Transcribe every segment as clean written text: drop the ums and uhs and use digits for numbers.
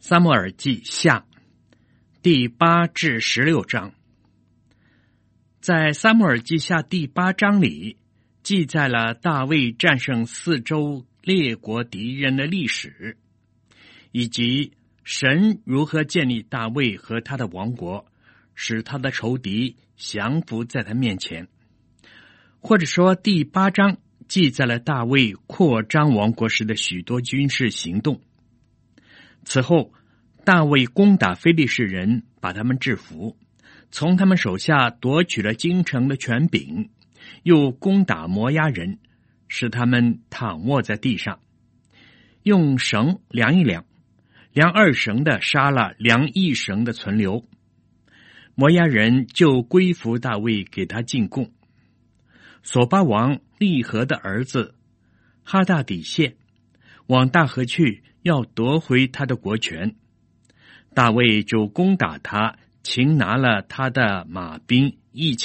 撒母耳记下第8至16章。在撒母耳记下第8章里，记载了大卫战胜四周列国敌人的历史，以及神如何建立大卫和他的王国，使他的仇敌降服在他面前。或者说，第8章记载了大卫扩张王国时的许多军事行动。此后，大卫攻打非利士人，把他们制服，从他们手下夺取了京城的权柄，又攻打摩押人，使他们躺卧在地上，用绳量一量，量2绳的杀了量1绳的存留。摩押人就归服大卫，给他进贡。索巴王利和的儿子哈大底谢往大河去，要夺回他的国权。大卫就攻打他，擒拿了他的马兵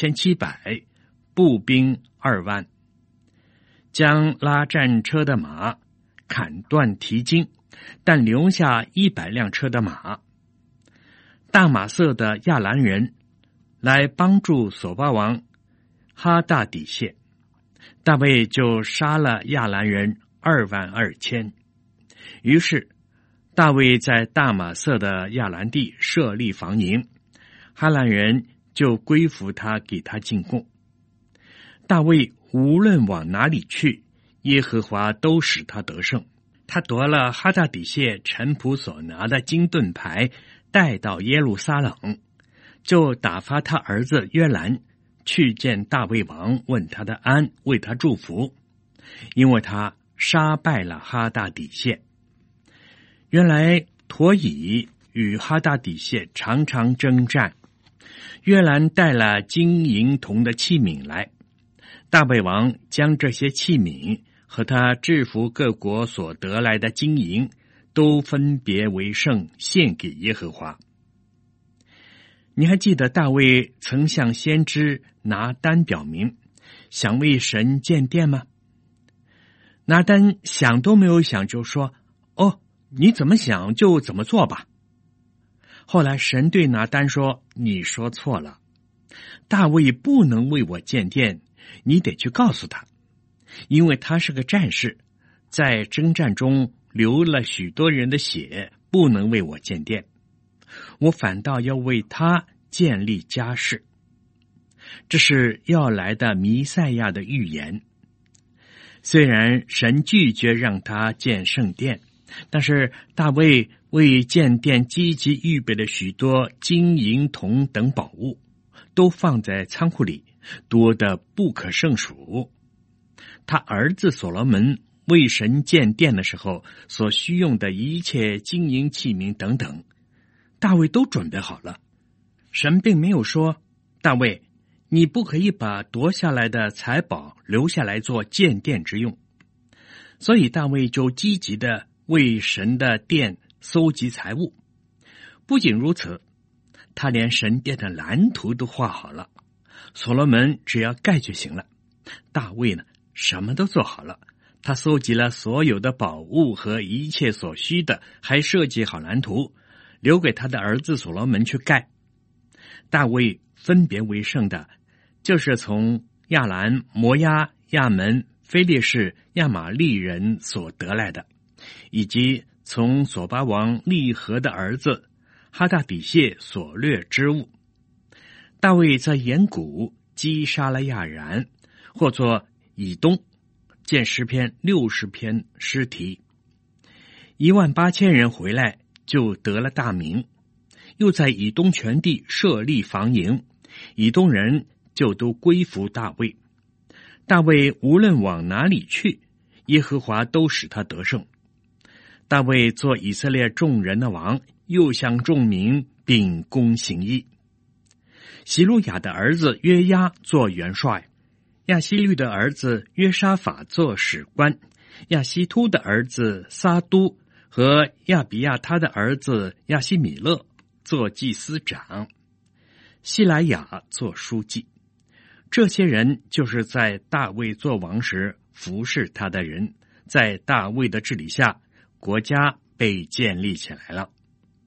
1700，步兵2万，将拉战车的马砍断蹄筋，但留下100辆车的马。大马色的亚兰人来帮助索巴王哈大底谢，大卫就杀了亚兰人22000。于是大卫在大马色的亚兰地设立防营，哈兰人就归服他，给他进贡。大卫无论往哪里去，耶和华都使他得胜。他夺了哈大底谢臣仆所拿的金盾牌，带到耶路撒冷，就打发他儿子约兰去见大卫王，问他的安，为他祝福，因为他杀败了哈大底谢。原来陀以与哈大底谢常常征战，约兰带了金银铜的器皿来，大卫王将这些器皿和他制服各国所得来的金银都分别为圣，献给耶和华。你还记得大卫曾向先知拿单表明想为神建殿吗？拿单想都没有想就说，你怎么想就怎么做吧。后来神对拿单说，你说错了，大卫不能为我建殿，你得去告诉他，因为他是个战士，在征战中流了许多人的血，不能为我建殿，我反倒要为他建立家室。这是要来的弥赛亚的预言。虽然神拒绝让他建圣殿，但是大卫为建殿积极预备了许多金银铜等宝物，都放在仓库里，多得不可胜数。他儿子所罗门为神建殿的时候所需用的一切金银器皿等等，大卫都准备好了。神并没有说，大卫，你不可以把夺下来的财宝留下来做建殿之用。所以大卫就积极的为神的殿搜集财物。不仅如此，他连神殿的蓝图都画好了，所罗门只要盖就行了。大卫呢，什么都做好了，他搜集了所有的宝物和一切所需的，还设计好蓝图，留给他的儿子所罗门去盖。大卫分别为圣的，就是从亚兰、摩押、亚门、非利士、亚玛利人所得来的，以及从索巴王利和的儿子哈大底谢所掠之物。大卫在沿谷击杀了亚然，或作以东，见诗篇60篇诗题。18000人回来，就得了大名。又在以东全地设立防营，以东人就都归服大卫。大卫无论往哪里去，耶和华都使他得胜。大卫做以色列众人的王，又向众民秉公行义。希路亚的儿子约押做元帅，亚希律的儿子约沙法做史官，亚希突的儿子撒都和亚比亚他的儿子亚希米勒做祭司长，西莱亚做书记。这些人就是在大卫做王时服侍他的人，在大卫的治理下，国家被建立起来了。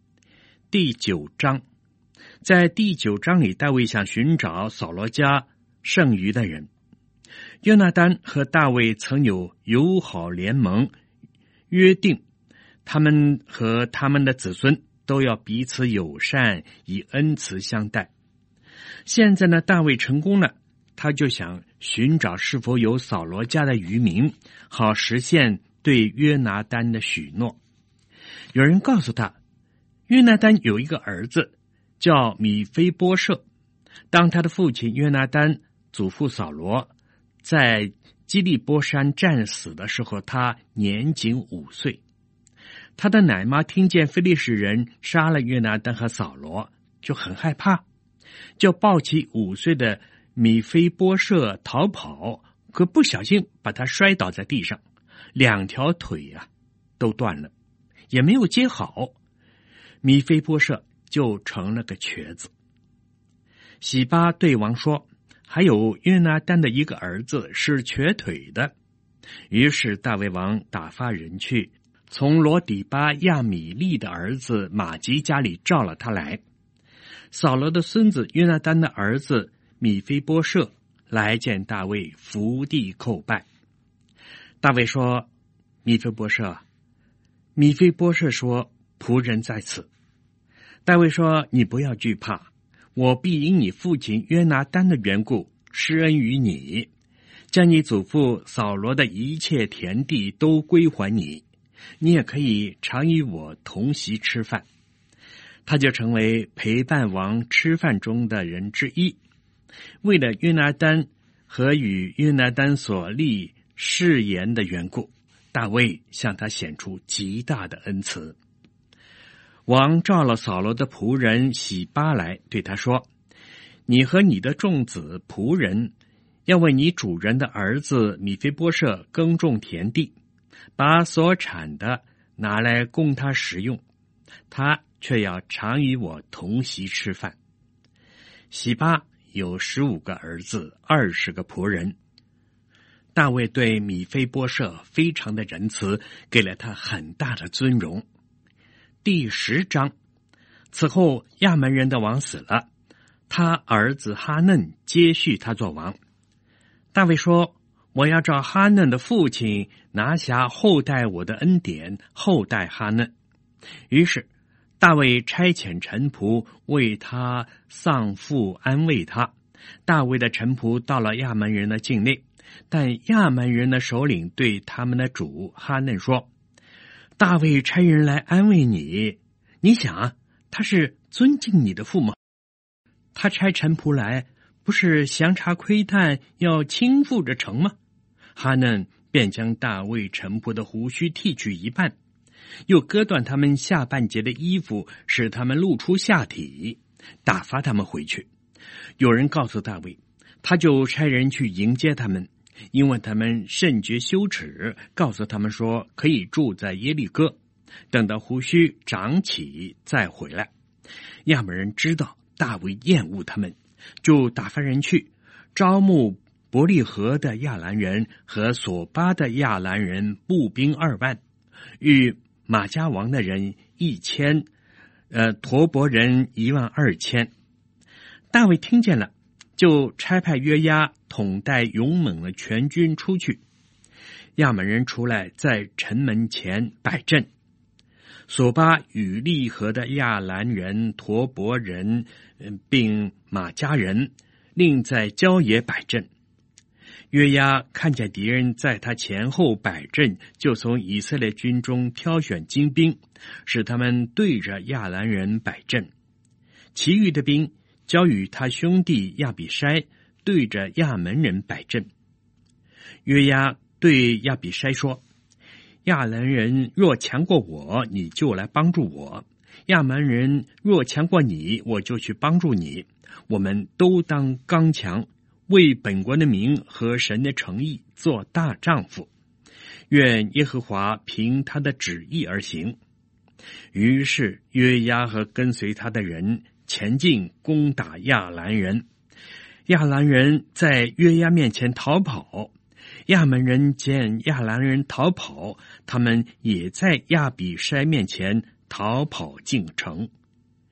第9章。在第9章里，大卫想寻找扫罗家剩余的人。约拿单和大卫曾有友好联盟约定，他们和他们的子孙都要彼此友善，以恩慈相待。现在呢，大卫成功了，他就想寻找是否有扫罗家的余民，好实现对约拿单的许诺。有人告诉他，约拿单有一个儿子叫米非波设，当他的父亲约拿单祖父扫罗在基利波山战死的时候，他年仅5岁。他的奶妈听见非利士人杀了约拿单和扫罗，就很害怕，就抱起5岁的米非波设逃跑，可不小心把他摔倒在地上，2条腿都断了，也没有接好，米非波设就成了个瘸子。洗巴对王说，还有约拿单的一个儿子是瘸腿的。于是大卫王打发人去，从罗底巴亚米利的儿子马吉家里召了他来。扫罗的孙子约拿单的儿子米非波设来见大卫，伏地叩拜。大卫说，米非波设。米非波设说，仆人在此。大卫说，你不要惧怕，我必因你父亲约拿单的缘故施恩于你，将你祖父扫罗的一切田地都归还你，你也可以常与我同席吃饭。他就成为陪伴王吃饭中的人之一。为了约拿单和与约拿单所立誓言的缘故，大卫向他显出极大的恩慈。王召了扫罗的仆人洗巴来，对他说，你和你的众子仆人要为你主人的儿子米非波设耕种田地，把所产的拿来供他食用，他却要常与我同席吃饭。洗巴有15个儿子，20个仆人。大卫对米非波设非常的仁慈，给了他很大的尊荣。第10章。此后亚门人的王死了，他儿子哈嫩接续他做王。大卫说，我要照哈嫩的父亲拿辖后代我的恩典，后代哈嫩。于是大卫差遣臣仆为他丧父安慰他。大卫的臣仆到了亚门人的境内，但亚门人的首领对他们的主哈嫩说，大卫差人来安慰你，你想他是尊敬你的父吗？他差臣仆来，不是详查窥探，要倾覆着城吗？哈嫩便将大卫臣仆的胡须剃去一半，又割断他们下半截的衣服，使他们露出下体，打发他们回去。有人告诉大卫，他就差人去迎接他们，因为他们甚觉羞耻，告诉他们说可以住在耶利哥，等到胡须长起再回来。亚门人知道大卫厌恶他们，就打发人去招募伯利河的亚兰人和索巴的亚兰人步兵2万，与马加王的人1000，陀伯人12000。大卫听见了，就差派约押统带勇猛的全军出去。亚门人出来，在城门前摆阵。索巴与利河的亚兰人、陀伯人并马加人另在郊野摆阵。约押看见敌人在他前后摆阵，就从以色列军中挑选精兵，使他们对着亚兰人摆阵。其余的兵交与他兄弟亚比筛，对着亚门人摆阵。约押对亚比筛说，亚兰人若强过我，你就来帮助我；亚门人若强过你，我就去帮助你。我们都当刚强，为本国的名和神的诚意做大丈夫。愿耶和华凭他的旨意而行。于是约押和跟随他的人前进攻打亚兰人。亚兰人在约押面前逃跑，亚门人见亚兰人逃跑，他们也在亚比筛面前逃跑进城。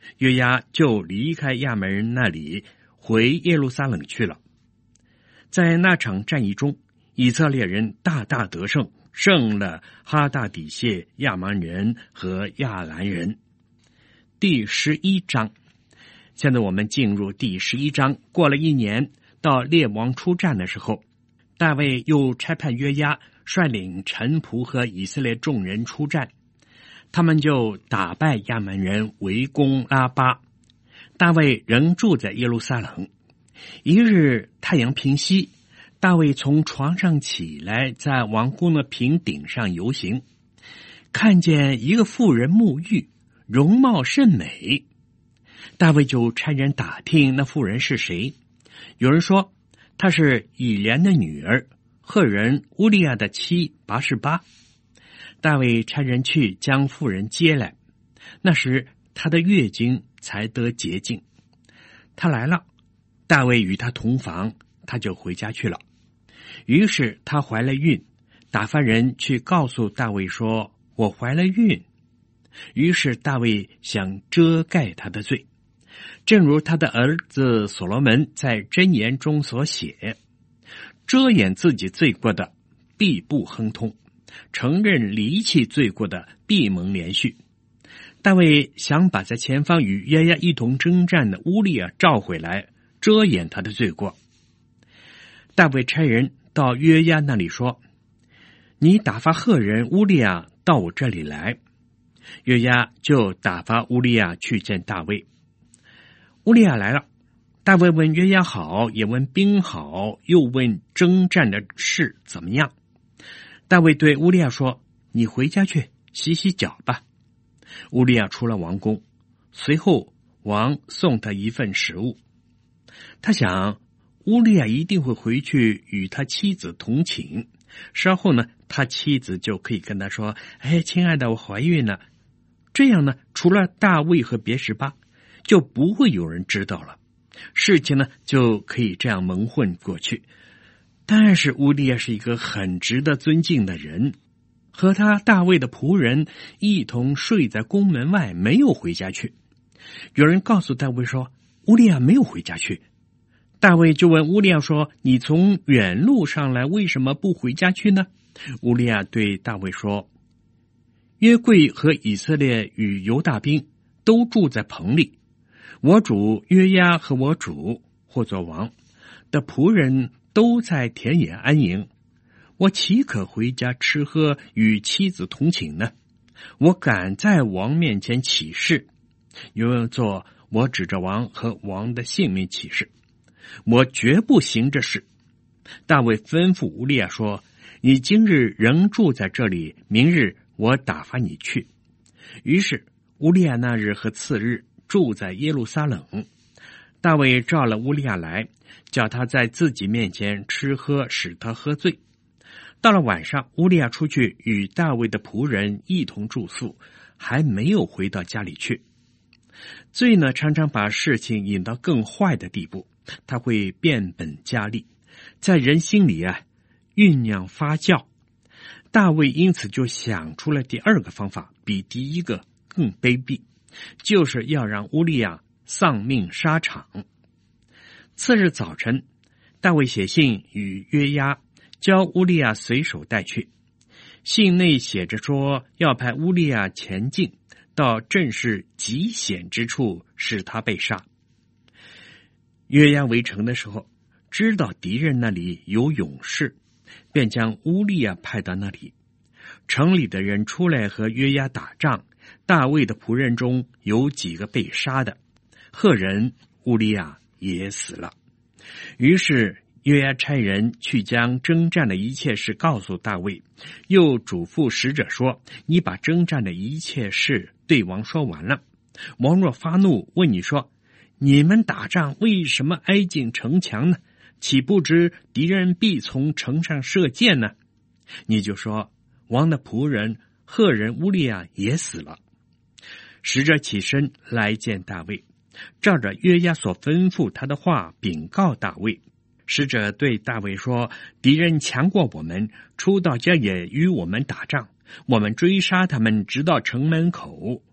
约押就离开亚门人那里，回耶路撒冷去了。在那场战役中，以色列人大大得胜，胜了哈大底谢、亚捫人和亚兰人。第11章，现在我们进入第11章。过了1年，到列王出战的时候，大卫又差派约押率领臣仆和以色列众人出战，他们就打败亚捫人，围攻拉巴。大卫仍住在耶路撒冷。一日太阳平西，大卫从床上起来，在王宫的平顶上游行，看见一个妇人沐浴，容貌甚美。大卫就差人打听那妇人是谁。有人说她是以莲的女儿，赫人乌利亚的妻拔示巴。大卫差人去将妇人接来，那时她的月经才得洁净。她来了，大卫与她同房，她就回家去了。于是她怀了孕，打发人去告诉大卫说：“我怀了孕。”于是大卫想遮盖她的罪，正如他的儿子所罗门在箴言中所写：“遮掩自己罪过的，必不亨通；承认离弃罪过的，必蒙连续。”大卫想把在前方与约押一同征战的乌利亚召回来，遮掩他的罪过。大卫差人到约押那里说：“你打发赫人乌利亚到我这里来。”约押就打发乌利亚去见大卫。乌利亚来了，大卫问约押好，也问兵好，又问征战的事怎么样。大卫对乌利亚说：“你回家去洗洗脚吧。”乌利亚出了王宫，随后王送他一份食物。他想乌利亚一定会回去与他妻子同寝，稍后呢，他妻子就可以跟他说：“哎，亲爱的，我怀孕了。”这样呢，除了大卫和别示巴，就不会有人知道了，事情呢就可以这样蒙混过去。但是乌利亚是一个很值得尊敬的人，和他大卫的仆人一同睡在宫门外，没有回家去。有人告诉大卫说，乌利亚没有回家去。大卫就问乌利亚说：“你从远路上来，为什么不回家去呢？”乌利亚对大卫说：“约柜和以色列与犹大兵都住在棚里，我主约押和我主或作王的仆人都在田野安营，我岂可回家吃喝，与妻子同寝呢？我敢在王面前起誓，又做我指着王和王的性命起誓，我绝不行这事。”大卫吩咐乌利亚说：“你今日仍住在这里，明日我打发你去。”于是乌利亚那日和次日住在耶路撒冷。大卫召了乌利亚来，叫他在自己面前吃喝，使他喝醉。到了晚上，乌利亚出去与大卫的仆人一同住宿，还没有回到家里去。罪呢，常常把事情引到更坏的地步，他会变本加厉，在人心里酝酿发酵。大卫因此就想出了第二个方法，比第一个更卑鄙，就是要让乌利亚丧命沙场。次日早晨，大卫写信与约押，叫乌利亚随手带去。信内写着说，要派乌利亚前进，到正是极险之处，使他被杀。约押围城的时候，知道敌人那里有勇士，便将乌利亚派到那里。城里的人出来和约押打仗，大卫的仆人中有几个被杀的，赫人乌利亚也死了。于是约押差人去将征战的一切事告诉大卫，又嘱咐使者说：“你把征战的一切事对王说完了。王若发怒问你说，你们打仗为什么挨近城墙呢？岂不知敌人必从城上射箭呢？你就说，王的仆人赫人乌利亚也死了。”使者起身来见大卫，照着约押所吩咐他的话禀告大卫。使者对大卫说：“敌人强过我们，出到郊野与我们打仗，我们追杀他们，直到城门口。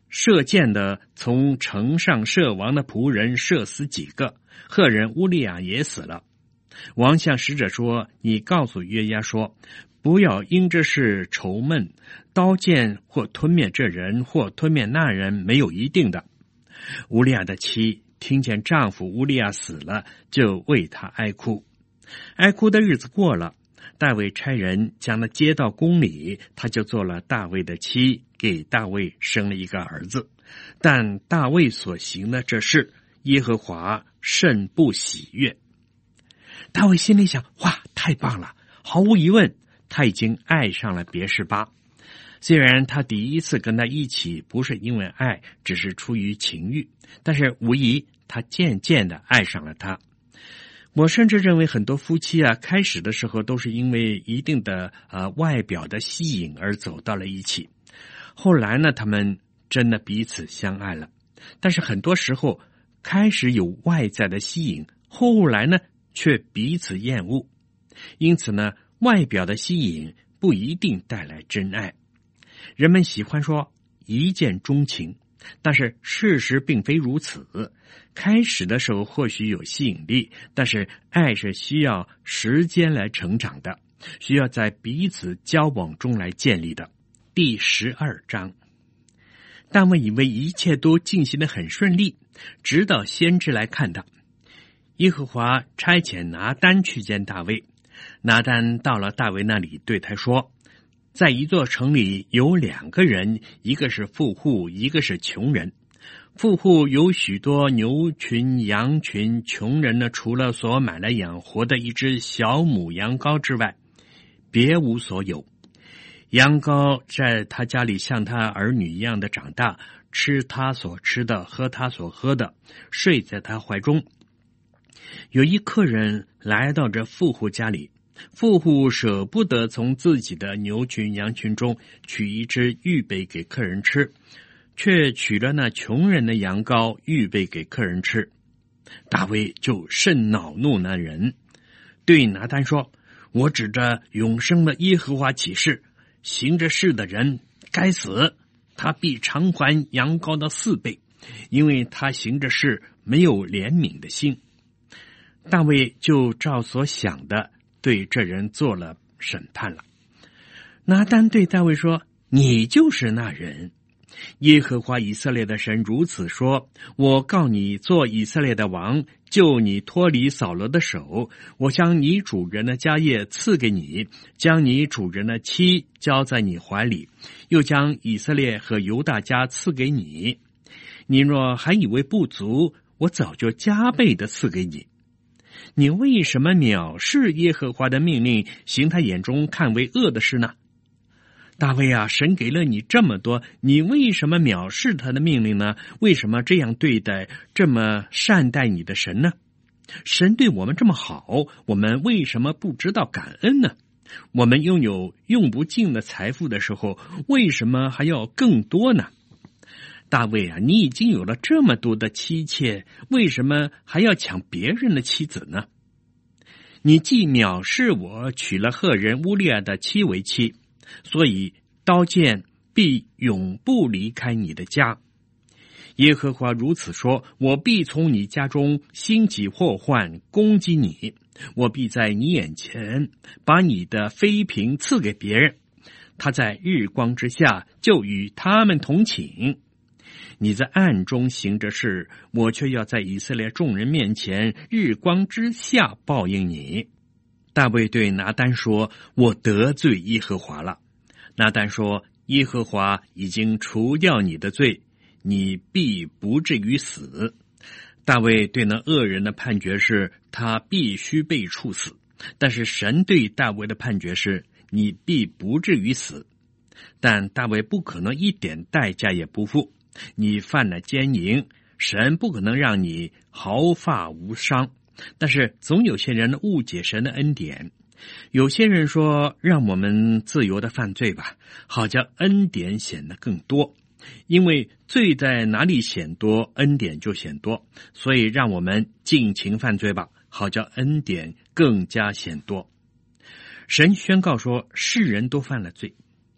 射箭的从城上射王的仆人射死几个，赫人乌利亚也死了。王向使者说，你告诉约押说，不要因这事愁闷，刀剑或吞灭这人或吞灭那人没有一定的。乌利亚的妻听见丈夫乌利亚死了，就为他哀哭。哀哭的日子过了，大卫差人将他接到宫里，他就做了大卫的妻，给大卫生了一个儿子。但大卫所行的这事，耶和华甚不喜悦。大卫心里想，哇，太棒了，毫无疑问他已经爱上了别是巴。虽然他第一次跟他一起不是因为爱，只是出于情欲，但是无疑他渐渐的爱上了他。我甚至认为很多夫妻开始的时候都是因为一定的外表的吸引而走到了一起，后来呢，他们真的彼此相爱了。但是很多时候开始有外在的吸引，后来呢却彼此厌恶。因此呢，外表的吸引不一定带来真爱。人们喜欢说一见钟情，但是事实并非如此。开始的时候或许有吸引力，但是爱是需要时间来成长的，需要在彼此交往中来建立的。第12章，大卫以为一切都进行得很顺利，直到先知来看他。耶和华差遣拿单去见大卫。拿单到了大卫那里，对他说，在一座城里有2个人，一个是富户，一个是穷人。富户有许多牛群羊群，穷人呢，除了所买来养活的一只小母羊羔之外，别无所有。羊羔在他家里像他儿女一样的长大，吃他所吃的，喝他所喝的，睡在他怀中。有一客人来到这富户家里，富户舍不得从自己的牛群羊群中取一只预备给客人吃，却取了那穷人的羊羔预备给客人吃。大卫就甚恼怒那人，对拿单说，我指着永生的耶和华起誓，行这事的人该死，他必偿还羊羔的4倍，因为他行这事没有怜悯的心。大卫就照所想的对这人做了审判了。拿单对大卫说，你就是那人。耶和华以色列的神如此说，我告你做以色列的王，救你脱离扫罗的手，我将你主人的家业赐给你，将你主人的妻交在你怀里，又将以色列和犹大家赐给你。你若还以为不足，我早就加倍的赐给你。你为什么藐视耶和华的命令，行他眼中看为恶的事呢？大卫啊，神给了你这么多，你为什么藐视他的命令呢？为什么这样对待，这么善待你的神呢？神对我们这么好，我们为什么不知道感恩呢？我们拥有用不尽的财富的时候，为什么还要更多呢？大卫啊，你已经有了这么多的妻妾，为什么还要抢别人的妻子呢？你既藐视我，娶了赫人乌利亚的妻为妻，所以刀剑必永不离开你的家。耶和华如此说，我必从你家中兴起祸患，攻击你，我必在你眼前把你的妃嫔赐给别人，他在日光之下就与他们同寝。你在暗中行着事，我却要在以色列众人面前日光之下报应你。大卫对拿单说，我得罪耶和华了。拿单说，耶和华已经除掉你的罪，你必不至于死。大卫对那恶人的判决是，他必须被处死，但是神对大卫的判决是，你必不至于死。但大卫不可能一点代价也不付，你犯了奸淫，神不可能让你毫发无伤。但是总有些人误解神的恩典，有些人说，让我们自由的犯罪吧，好叫恩典显得更多。因为罪在哪里显多，恩典就显多，所以让我们尽情犯罪吧，好叫恩典更加显多。神宣告说，世人都犯了罪，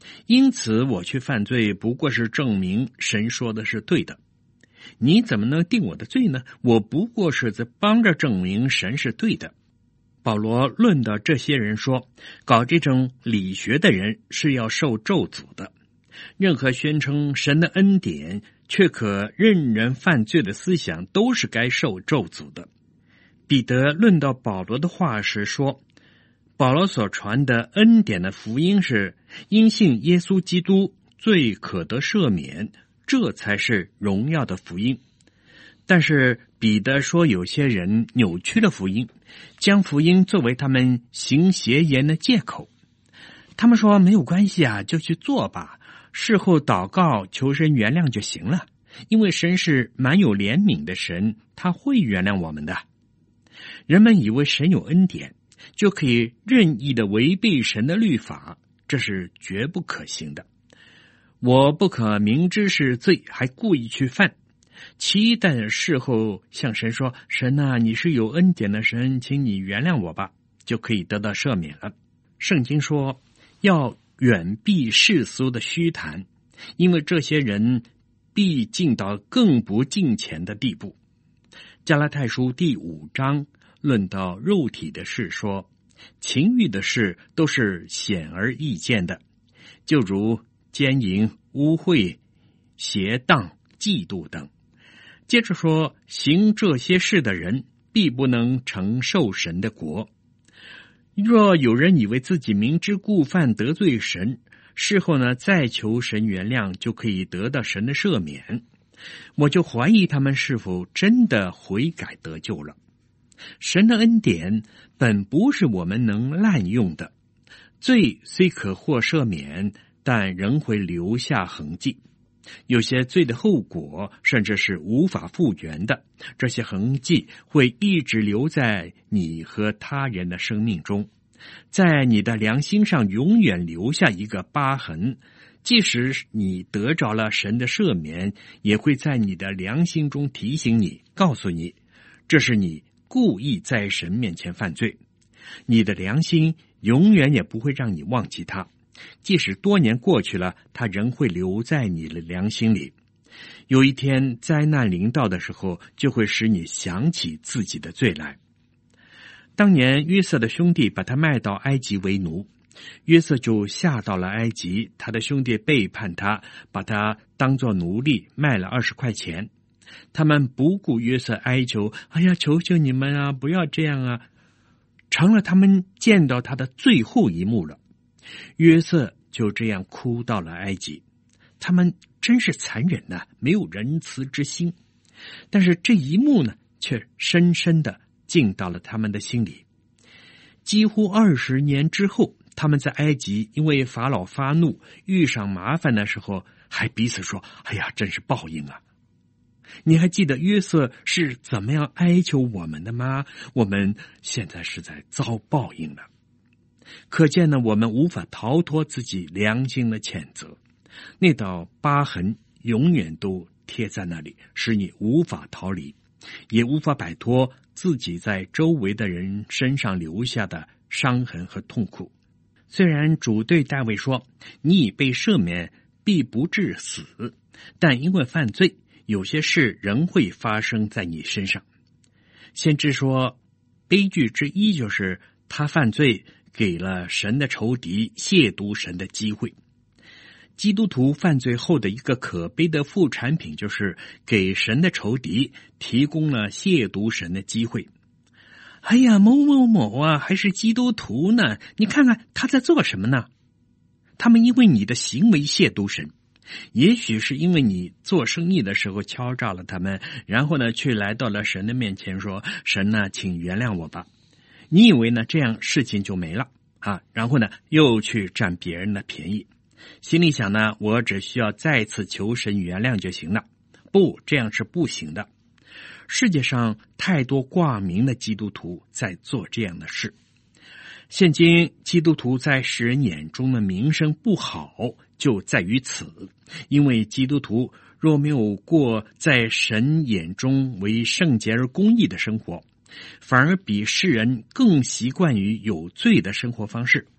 因此我去犯罪，不过是证明神说的是对的。你怎么能定我的罪呢？我不过是在帮着证明神是对的。保罗论到这些人说，搞这种理学的人是要受咒诅的。任何宣称神的恩典却可任人犯罪的思想，都是该受咒诅的。彼得论到保罗的话时说，保罗所传的恩典的福音是因信耶稣基督，罪可得赦免，这才是荣耀的福音。但是彼得说，有些人扭曲了福音，将福音作为他们行邪言的借口。他们说没有关系啊，就去做吧，事后祷告求神原谅就行了，因为神是蛮有怜悯的神，他会原谅我们的。人们以为神有恩典，就可以任意的违背神的律法，这是绝不可行的。我不可明知是罪，还故意去犯，期待事后向神说，神啊，你是有恩典的神，请你原谅我吧，就可以得到赦免了。圣经说要远避世俗的虚谈，因为这些人必进到更不敬虔的地步。加拉太书第5章论到肉体的事说，情欲的事都是显而易见的，就如奸淫、污秽、邪荡、嫉妒等。接着说，行这些事的人必不能承受神的国。若有人以为自己明知故犯得罪神，事后呢再求神原谅，就可以得到神的赦免，我就怀疑他们是否真的悔改得救了。神的恩典本不是我们能滥用的，罪虽可获赦免，但仍会留下痕迹。有些罪的后果甚至是无法复原的，这些痕迹会一直留在你和他人的生命中，在你的良心上永远留下一个疤痕。即使你得着了神的赦免，也会在你的良心中提醒你，告诉你，这是你故意在神面前犯罪。你的良心永远也不会让你忘记它，即使多年过去了，它仍会留在你的良心里。有一天灾难临到的时候，就会使你想起自己的罪来。当年约瑟的兄弟把他卖到埃及为奴，约瑟就下到了埃及，他的兄弟背叛他，把他当作奴隶卖了20块钱。他们不顾约瑟哀求，哎呀，求求你们啊，不要这样啊，成了他们见到他的最后一幕了。约瑟就这样哭到了埃及。他们真是残忍呐，没有仁慈之心。但是这一幕呢，却深深的进到了他们的心里。几乎20年之后，他们在埃及因为法老发怒遇上麻烦的时候，还彼此说，哎呀，真是报应啊。你还记得约瑟是怎么样哀求我们的吗？我们现在是在遭报应了。可见呢，我们无法逃脱自己良心的谴责，那道疤痕永远都贴在那里，使你无法逃离，也无法摆脱自己在周围的人身上留下的伤痕和痛苦。虽然主对大卫说，你已被赦免，必不致死，但因为犯罪，有些事仍会发生在你身上。先知说，悲剧之一就是他犯罪给了神的仇敌亵渎神的机会。基督徒犯罪后的一个可悲的副产品，就是给神的仇敌提供了亵渎神的机会。哎呀，某某某啊，还是基督徒呢，你看看他在做什么呢？他们因为你的行为亵渎神，也许是因为你做生意的时候敲诈了他们，然后呢，却来到了神的面前说，神呢，请原谅我吧。你以为呢，这样事情就没了啊？然后呢，又去占别人的便宜，心里想呢，我只需要再次求神原谅就行了。不，这样是不行的。世界上太多挂名的基督徒在做这样的事。现今基督徒在世人眼中的名声不好，就在于此。因为基督徒若没有过在神眼中为圣洁而公义的生活，反而比世人更习惯于有罪的生活方式，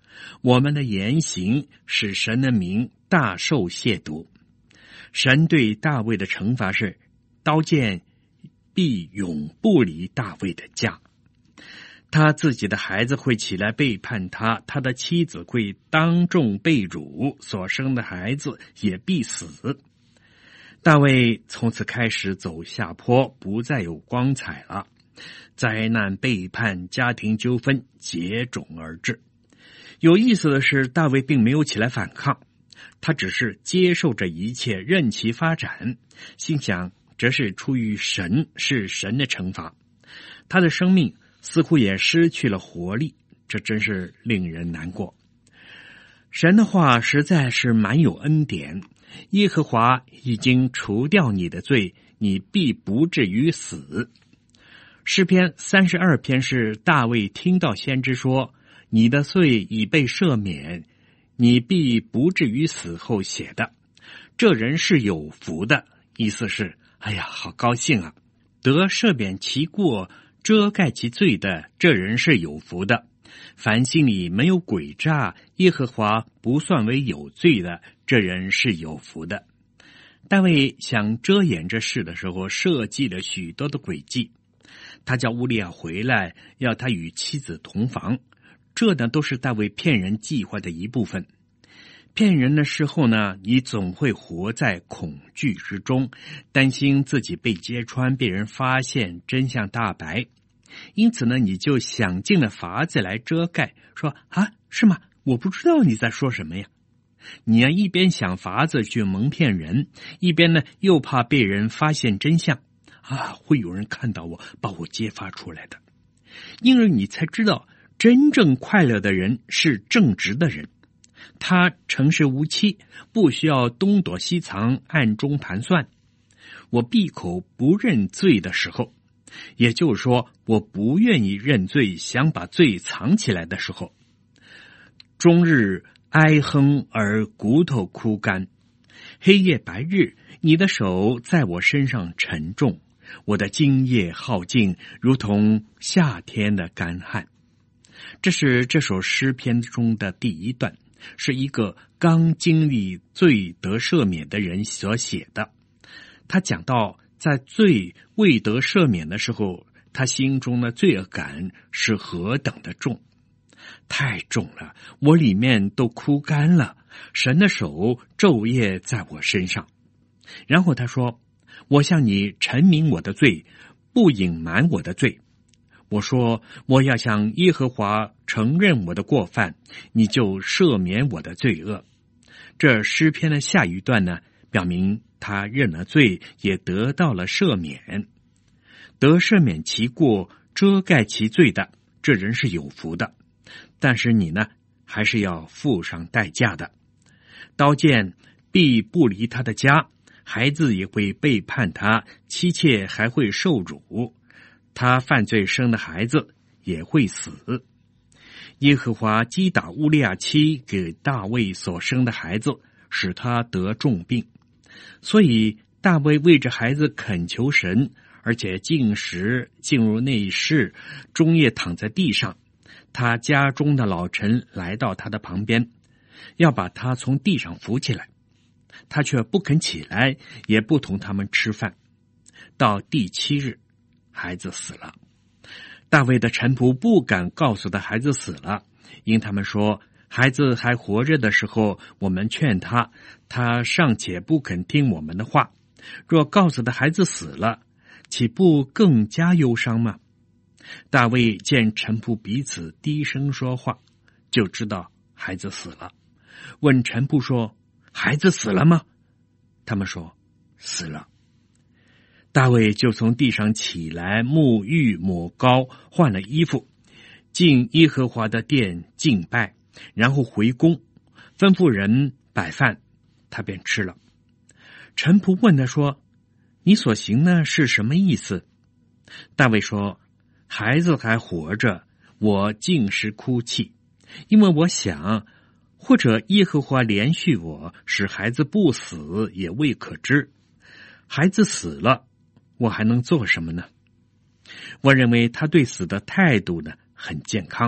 我们的言行使神的名大受亵渎。神对大卫的惩罚是，刀剑必永不离大卫的家。他自己的孩子会起来背叛他，他的妻子会当众被辱，所生的孩子也必死。大卫从此开始走下坡，不再有光彩了。灾难、背叛、家庭纠纷接踵而至。有意思的是，大卫并没有起来反抗，他只是接受这一切，任其发展，心想这是出于神，是神的惩罚。他的生命似乎也失去了活力，这真是令人难过。神的话实在是蛮有恩典，耶和华已经除掉你的罪，你必不至于死。诗篇32篇是大卫听到先知说，你的罪已被赦免，你必不至于死后写的。这人是有福的，意思是，哎呀，好高兴啊！得赦免其过，遮盖其罪的，这人是有福的。凡心里没有诡诈，耶和华不算为有罪的，这人是有福的。大卫想遮掩这事的时候，设计了许多的诡计。他叫乌利亚回来，要他与妻子同房，这呢都是大卫骗人计划的一部分。骗人的时候呢，你总会活在恐惧之中，担心自己被揭穿，被人发现，真相大白。因此呢，你就想尽了法子来遮盖，说啊，是吗？我不知道你在说什么呀。你要一边想法子去蒙骗人，一边呢又怕被人发现真相啊，会有人看到我，把我揭发出来的。因而你才知道，真正快乐的人是正直的人，他诚实无欺，不需要东躲西藏，暗中盘算。我闭口不认罪的时候，也就是说，我不愿意认罪，想把罪藏起来的时候，终日哀哼而骨头枯干，黑夜白日，你的手在我身上沉重，我的精液耗尽，如同夏天的干旱。这是这首诗篇中的第一段，是一个刚经历罪得赦免的人所写的。他讲到在罪未得赦免的时候，他心中的罪恶感是何等的重，太重了，我里面都枯干了，神的手昼夜在我身上。然后他说，我向你陈明我的罪，不隐瞒我的罪。我说，我要向耶和华承认我的过犯，你就赦免我的罪恶。这诗篇的下一段呢，表明他认了罪，也得到了赦免。得赦免其过，遮盖其罪的，这人是有福的。但是你呢，还是要付上代价的。刀剑必不离他的家，孩子也会背叛他，妻妾还会受辱，他犯罪生的孩子也会死。耶和华击打乌利亚妻给大卫所生的孩子，使他得重病。所以大卫为这孩子恳求神，而且进食，进入内室，终夜躺在地上。他家中的老臣来到他的旁边，要把他从地上扶起来，他却不肯起来，也不同他们吃饭。到第7日，孩子死了。大卫的臣仆不敢告诉他孩子死了，因他们说，孩子还活着的时候，我们劝他，他尚且不肯听我们的话。若告诉他孩子死了，岂不更加忧伤吗？大卫见臣仆彼此低声说话，就知道孩子死了。问臣仆说，孩子死了吗？他们说，死了。大卫就从地上起来，沐浴抹膏，换了衣服，进耶和华的殿敬拜，然后回宫，吩咐人摆饭，他便吃了。臣仆问他说，你所行的是什么意思？大卫说，孩子还活着，我尽是哭泣，因为我想，或者耶和华怜恤我，使孩子不死，也未可知。孩子死了，我还能做什么呢？我认为他对死的态度呢很健康，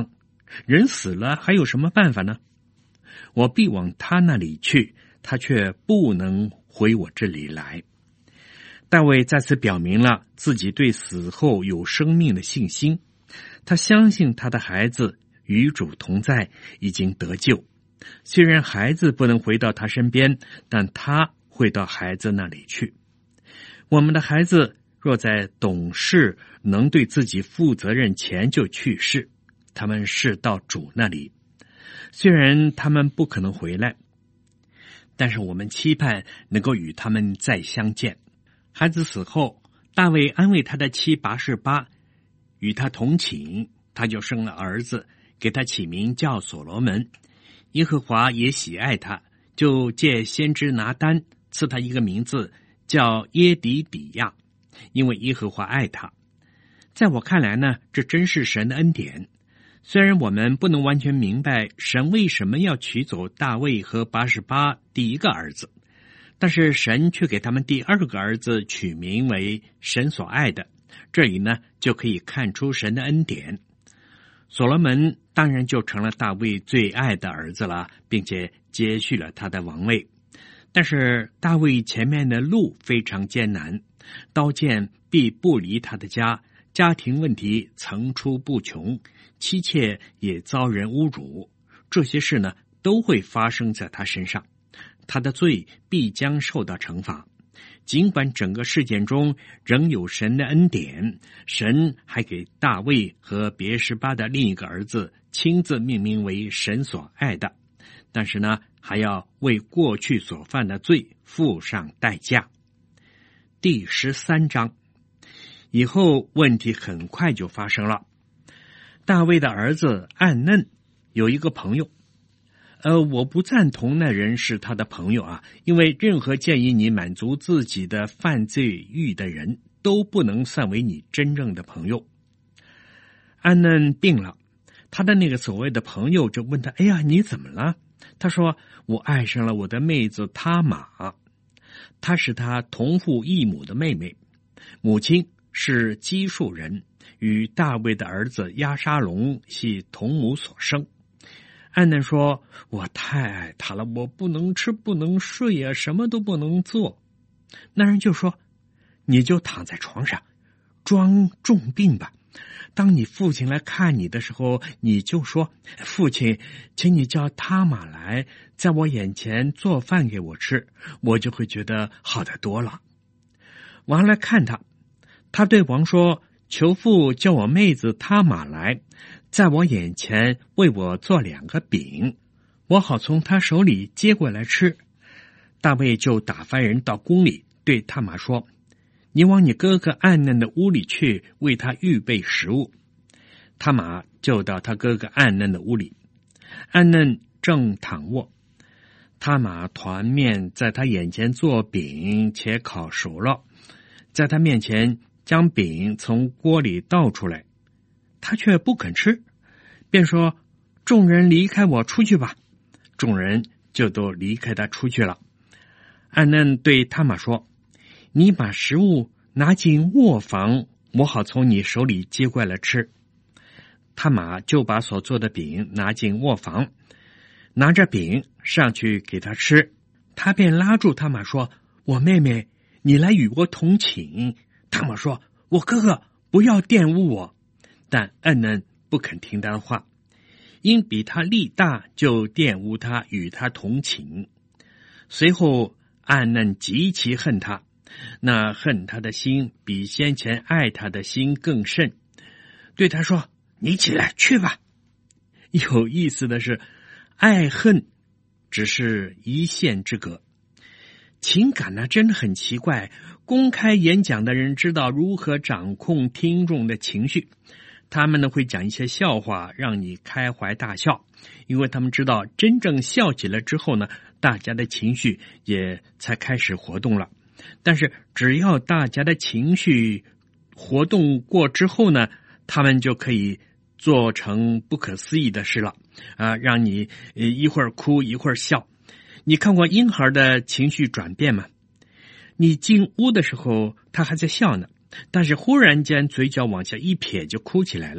人死了还有什么办法呢？我必往他那里去，他却不能回我这里来。大卫再次表明了自己对死后有生命的信心，他相信他的孩子与主同在，已经得救。虽然孩子不能回到他身边，但他会到孩子那里去。我们的孩子若在懂事，能对自己负责任前就去世，他们是到主那里。虽然他们不可能回来，但是我们期盼能够与他们再相见。孩子死后，大卫安慰他的妻拔示巴，与他同寝，他就生了儿子，给他起名叫所罗门。耶和华也喜爱他，就借先知拿单赐他一个名字，叫耶底底亚，因为耶和华爱他。在我看来呢，这真是神的恩典。虽然我们不能完全明白神为什么要取走大卫和拔示巴第一个儿子，但是神却给他们第二个儿子取名为神所爱的，这里呢就可以看出神的恩典。所罗门当然就成了大卫最爱的儿子了，并且接续了他的王位。但是大卫前面的路非常艰难，刀剑必不离他的家，家庭问题层出不穷，妻妾也遭人侮辱，这些事呢都会发生在他身上，他的罪必将受到惩罚。尽管整个事件中仍有神的恩典，神还给大卫和别示巴的另一个儿子亲自命名为神所爱的，但是呢，还要为过去所犯的罪付上代价。第13章以后，问题很快就发生了。大卫的儿子暗嫩有一个朋友，我不赞同那人是他的朋友啊，因为任何建议你满足自己的犯罪欲的人都不能算为你真正的朋友。暗嫩病了，他的那个所谓的朋友就问他：哎呀，你怎么了？他说：我爱上了我的妹子他玛，她是他同父异母的妹妹，母亲是基述人，与大卫的儿子押沙龙系同母所生。暗嫩说：我太爱他了，我不能吃不能睡啊，什么都不能做。那人就说：你就躺在床上装重病吧，当你父亲来看你的时候，你就说：父亲，请你叫他玛来，在我眼前做饭给我吃，我就会觉得好得多了。王来看他，他对王说：求父叫我妹子他玛来，在我眼前为我做2个饼，我好从他手里接过来吃。大卫就打发人到宫里，对他玛说：你往你哥哥暗嫩的屋里去，为他预备食物。他玛就到他哥哥暗嫩的屋里，暗嫩正躺卧，他玛团面在他眼前做饼，且烤熟了，在他面前将饼从锅里倒出来，他却不肯吃，便说：众人离开我出去吧。众人就都离开他出去了。暗嫩对他玛说：你把食物拿进卧房，我好从你手里接过来吃。他玛就把所做的饼拿进卧房，拿着饼上去给他吃。他便拉住他玛说：我妹妹，你来与我同寝。他玛说：我哥哥，不要玷污我。但暗嫩不肯听他的话，因比他力大，就玷污他，与他同寝。随后暗嫩极其恨他，那恨他的心比先前爱他的心更甚，对他说：你起来去吧。有意思的是，爱恨只是一线之隔。情感呢，真的很奇怪。公开演讲的人知道如何掌控听众的情绪，他们呢会讲一些笑话让你开怀大笑，因为他们知道真正笑起来之后呢，大家的情绪也才开始活动了。但是只要大家的情绪活动过之后呢，他们就可以做成不可思议的事了让你一会儿哭一会儿笑。你看过婴孩的情绪转变吗？你进屋的时候他还在笑呢，但是忽然间嘴角往下一撇就哭起来了。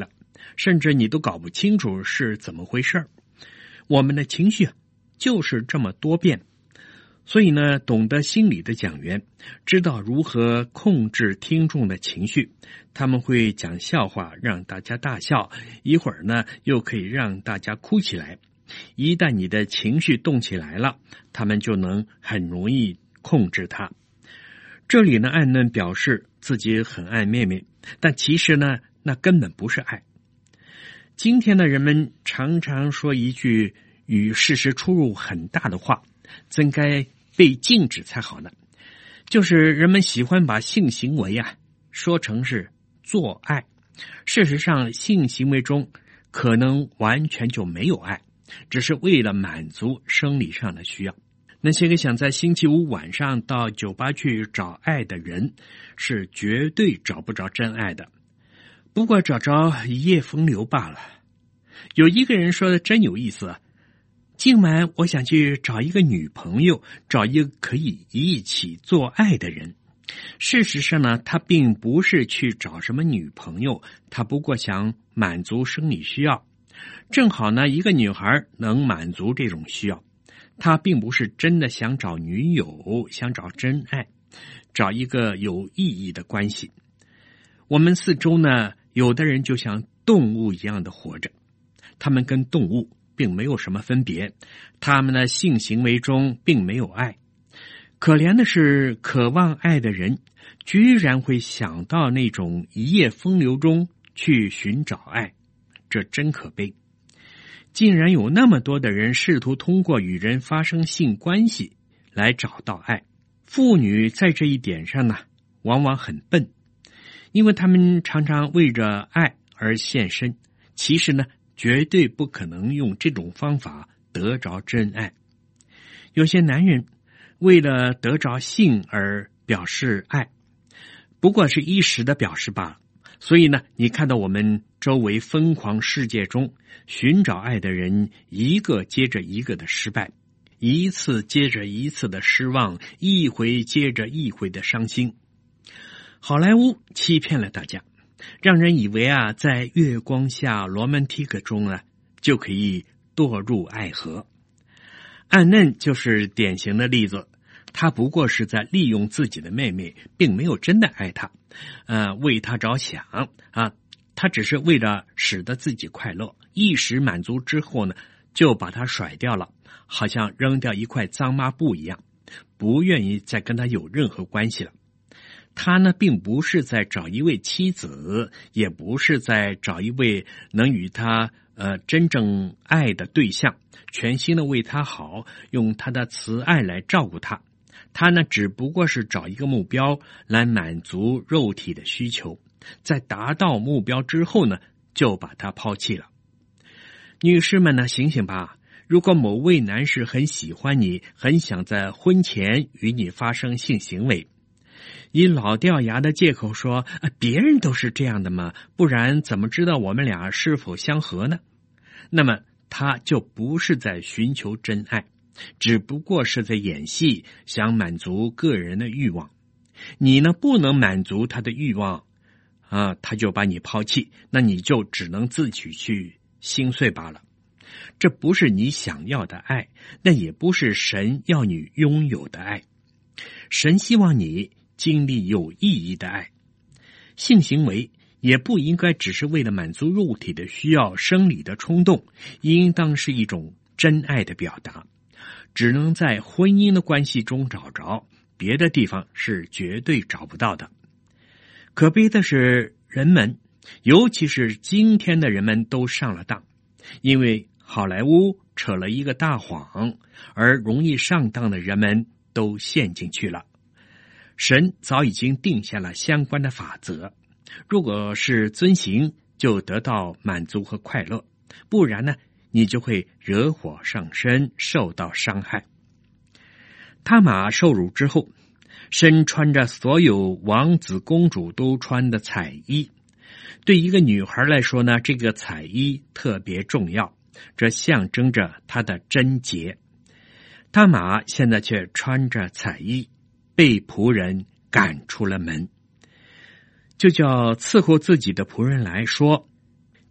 甚至你都搞不清楚是怎么回事。我们的情绪就是这么多变，所以呢，懂得心理的讲员知道如何控制听众的情绪，他们会讲笑话让大家大笑，一会儿呢又可以让大家哭起来。一旦你的情绪动起来了，他们就能很容易控制它。这里呢，安嫩表示自己很爱妹妹，但其实呢，那根本不是爱。今天的人们常常说一句与事实出入很大的话，真该被禁止才好呢。就是人们喜欢把性行为说成是做爱，事实上性行为中可能完全就没有爱，只是为了满足生理上的需要。那些个想在星期五晚上到酒吧去找爱的人，是绝对找不着真爱的，不过找着一夜风流罢了。有一个人说的真有意思，今晚我想去找一个女朋友，找一个可以一起做爱的人。事实上呢，他并不是去找什么女朋友，他不过想满足生理需要。正好呢，一个女孩能满足这种需要，他并不是真的想找女友，想找真爱，找一个有意义的关系。我们四周呢，有的人就像动物一样的活着，他们跟动物并没有什么分别，他们的性行为中并没有爱。可怜的是，渴望爱的人居然会想到那种一夜风流中去寻找爱，这真可悲。竟然有那么多的人试图通过与人发生性关系来找到爱。妇女在这一点上呢，往往很笨，因为他们常常为着爱而献身，其实呢，绝对不可能用这种方法得着真爱。有些男人为了得着性而表示爱，不过是一时的表示罢了。所以呢，你看到我们周围疯狂世界中寻找爱的人一个接着一个的失败，一次接着一次的失望，一回接着一回的伤心。好莱坞欺骗了大家，让人以为在月光下罗曼蒂克中就可以堕入爱河。安嫩就是典型的例子，他不过是在利用自己的妹妹，并没有真的爱她，为她着想他只是为了使得自己快乐，一时满足之后呢，就把她甩掉了，好像扔掉一块脏抹布一样，不愿意再跟她有任何关系了。他呢，并不是在找一位妻子，也不是在找一位能与他真正爱的对象，全心的为他好，用他的慈爱来照顾他。他呢，只不过是找一个目标来满足肉体的需求，在达到目标之后呢，就把他抛弃了。女士们呢，醒醒吧！如果某位男士很喜欢你，很想在婚前与你发生性行为，以老掉牙的借口说别人都是这样的嘛，不然怎么知道我们俩是否相合呢？那么他就不是在寻求真爱，只不过是在演戏，想满足个人的欲望。你呢，不能满足他的欲望他就把你抛弃，那你就只能自己去心碎罢了。这不是你想要的爱，那也不是神要你拥有的爱。神希望你经历有意义的爱。性行为也不应该只是为了满足肉体的需要，生理的冲动，应当是一种真爱的表达，只能在婚姻的关系中找着，别的地方是绝对找不到的。可悲的是，人们，尤其是今天的人们都上了当，因为好莱坞扯了一个大谎，而容易上当的人们都陷进去了。神早已经定下了相关的法则，如果是遵行，就得到满足和快乐，不然呢，你就会惹火上身，受到伤害。他玛受辱之后，身穿着所有王子公主都穿的彩衣，对一个女孩来说呢，这个彩衣特别重要，这象征着她的贞洁。他玛现在却穿着彩衣，被仆人赶出了门。就叫伺候自己的仆人来说，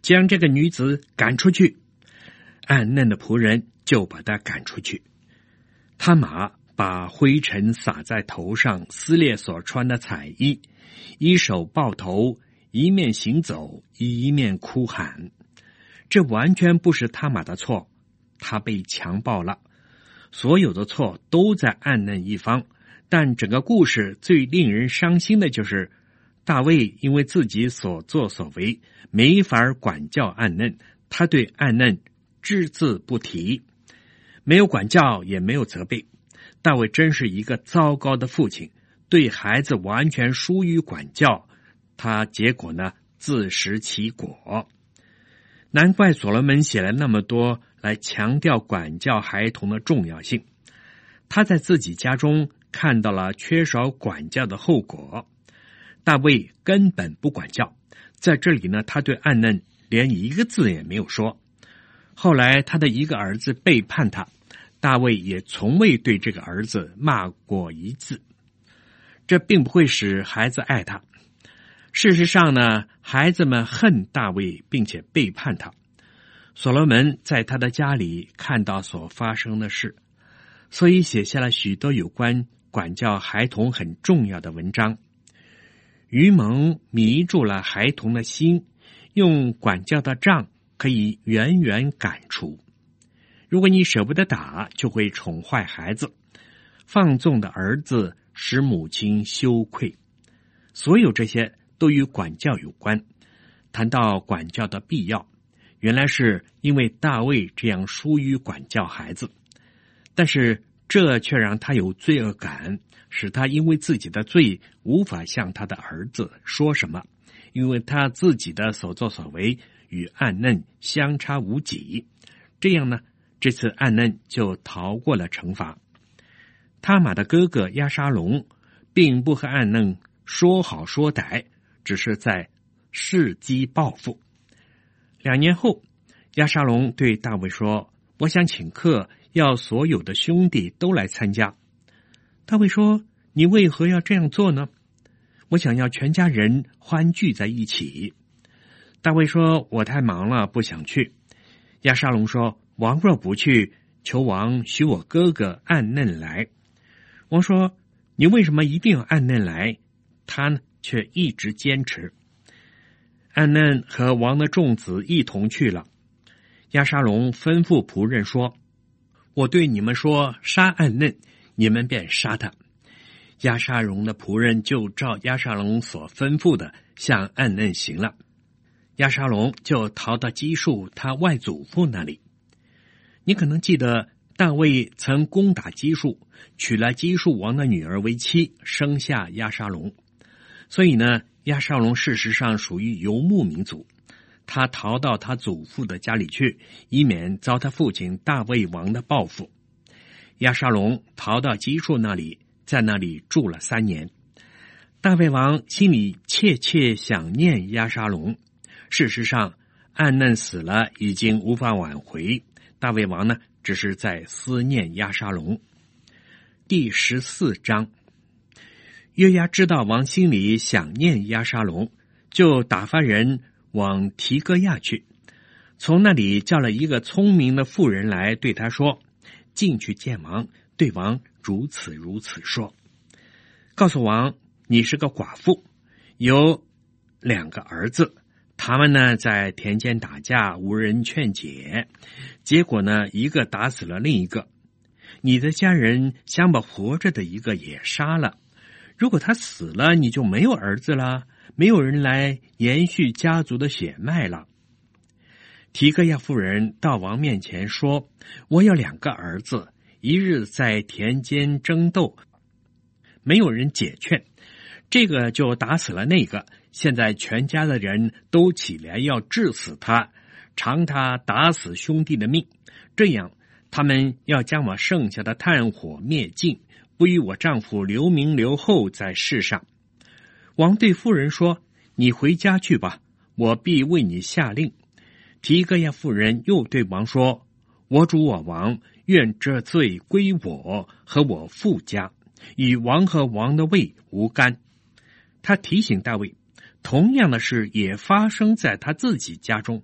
将这个女子赶出去。暗嫩的仆人就把她赶出去。他玛把灰尘撒在头上，撕裂所穿的彩衣，一手抱头，一面行走，一面哭喊。这完全不是他玛的错，他被强暴了，所有的错都在暗嫩一方。但整个故事最令人伤心的就是大卫因为自己所作所为没法管教暗嫩，他对暗嫩只字不提，没有管教也没有责备。大卫真是一个糟糕的父亲，对孩子完全疏于管教，他结果呢自食其果。难怪所罗门写了那么多来强调管教孩童的重要性。他在自己家中看到了缺少管教的后果。大卫根本不管教，在这里呢，他对暗嫩连一个字也没有说。后来他的一个儿子背叛他，大卫也从未对这个儿子骂过一字。这并不会使孩子爱他。事实上呢，孩子们恨大卫并且背叛他。所罗门在他的家里看到所发生的事，所以写下了许多有关管教孩童很重要的文章。愚蒙迷住了孩童的心，用管教的杖可以远远赶除。如果你舍不得打，就会宠坏孩子。放纵的儿子使母亲羞愧。所有这些都与管教有关。谈到管教的必要，原来是因为大卫这样疏于管教孩子，但是这却让他有罪恶感，使他因为自己的罪无法向他的儿子说什么，因为他自己的所作所为与暗嫩相差无几。这样呢，这次暗嫩就逃过了惩罚。他玛的哥哥押沙龙并不和暗嫩说好说歹，只是在伺机报复。2年后，押沙龙对大卫说：“我想请客，要所有的兄弟都来参加。”大卫说：“你为何要这样做呢？”“我想要全家人欢聚在一起。”大卫说：“我太忙了，不想去。”押沙龙说：“王若不去，求王许我哥哥暗嫩来。”王说：“你为什么一定要暗嫩来？”他呢，却一直坚持。暗嫩和王的众子一同去了。押沙龙吩咐仆人说：“我对你们说，杀暗嫩，你们便杀他。”押沙龙的仆人就照押沙龙所吩咐的向暗嫩行了。押沙龙就逃到基述他外祖父那里。你可能记得大卫曾攻打基述，娶了基述王的女儿为妻，生下押沙龙。所以呢，押沙龙事实上属于游牧民族，他逃到他祖父的家里去，以免遭他父亲大卫王的报复。押沙龙逃到基述那里，在那里住了3年。大卫王心里切切想念押沙龙。事实上，暗嫩死了，已经无法挽回。大卫王呢，只是在思念押沙龙。第14章，约押知道王心里想念押沙龙，就打发人往提哥亚去，从那里叫了一个聪明的妇人来，对他说：“进去见王，对王如此如此说。告诉王，你是个寡妇，有2个儿子，他们呢在田间打架，无人劝解，结果呢一个打死了另一个。你的家人想把活着的一个也杀了，如果他死了，你就没有儿子了，没有人来延续家族的血脉了。”提哥亚妇人到王面前说：“我有2个儿子，一日在田间争斗，没有人解劝，这个就打死了那个，现在全家的人都起来要治死他，偿他打死兄弟的命，这样他们要将我剩下的炭火灭尽，不与我丈夫留名留后在世上。”王对妇人说：“你回家去吧，我必为你下令。”提哥亚妇人又对王说：“我主我王，愿这罪归我和我父家，与王和王的位无干。”他提醒大卫，同样的事也发生在他自己家中。